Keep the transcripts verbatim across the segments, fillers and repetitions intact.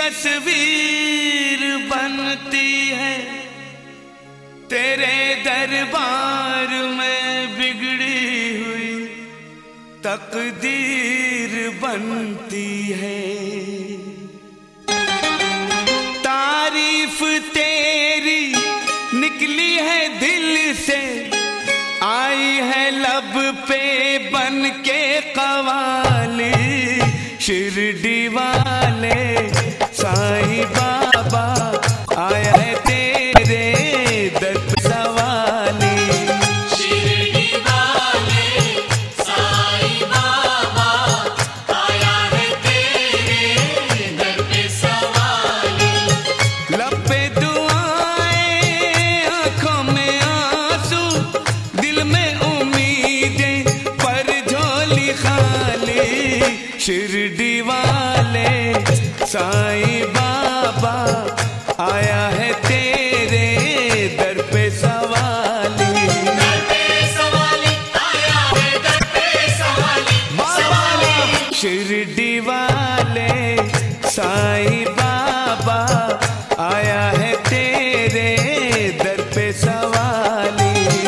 तस्वीर बनती है तेरे दरबार में, बिगड़ी हुई तकदीर बनती है। तारीफ तेरी निकली है दिल से, आई है लब पे बन के कवाली। शिरडी वाले साईं बाबा आया है तेरे दर पे सवाली। शिरडी वाले साईं बाबा आया है तेरे दर पे सवाली। लब पे दुआएं, आंखों में आंसू, दिल में उम्मीदें, पर झोली खाली। शिरडी वाले साईं बाबा आया है तेरे दर पे सवाली। दर पे सवाली आया है, दर पे सवाली सवाली। शिरडी वाले साईं बाबा आया है तेरे दर पे सवाली।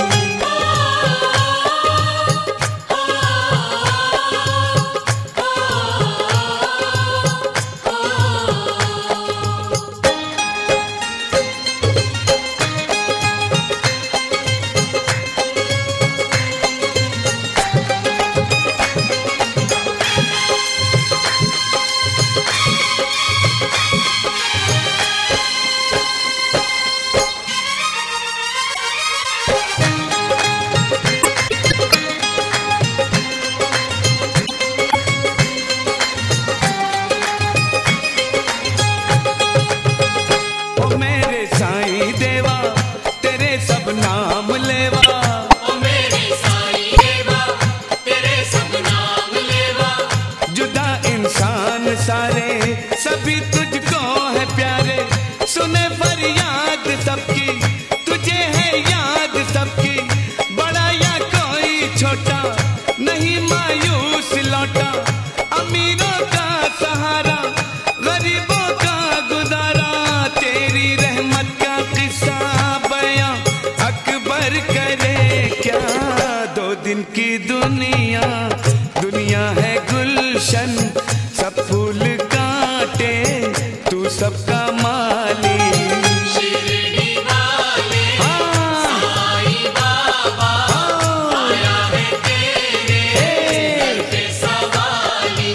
मेरे साईं देवा तेरे सब नाम लेवा, ओ मेरे साईं देवा तेरे सब नाम लेवा। जुदा इंसान सारे सभी तुझको है प्यारे। सुने फरियाद सबकी, तुझे है याद सबकी। बड़ा या कोई छोटा नहीं मायूस लौटा, अमीरों का सहारा गरीबों का गुजारा। तेरी रहमत का किस्सा बयां अकबर करे क्या। दो दिन की दुनिया, दुनिया है गुलशन, सब फूल काटे, तू सबका माली। शिरडी वाले साईं बाबा आया है तेरे दर पे सवाली।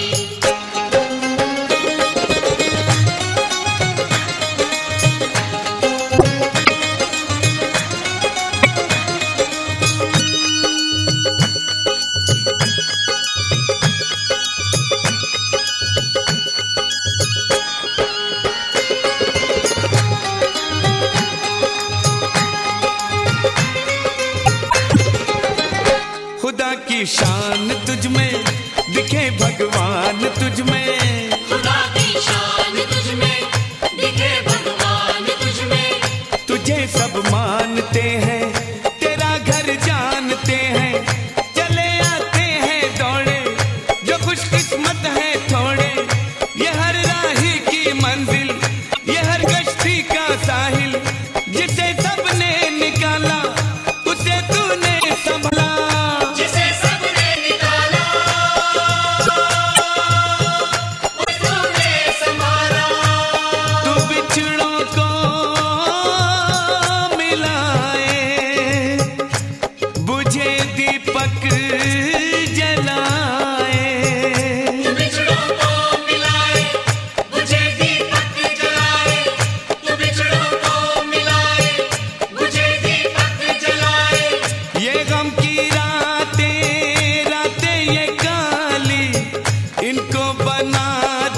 खुदा की शान तुझ में, दिखे भगवान तुझ में। खुदा की शान तुझ में, दिखे भगवान तुझ में। तुझे सब मानते हैं, तेरा घर जानते हैं। चले आते हैं दौड़े, जो खुशकिस्मत है थोड़े। ये हर राही की मंजिल, ये हर कश्ती का साहिल। जिसे सबने निकाला, उसे तूने संभला। जिसे सबने निकाला तूने संभाला। तू बिछड़ों को मिलाए, बुझे दीपक जलाए। तू बिछड़ों को मिलाए, बुझे दीपक जलाए। तू बिछड़ों को मिलाए, बुझे दीपक जलाए। ये गम की रातें, रातें ये काली, इनको बना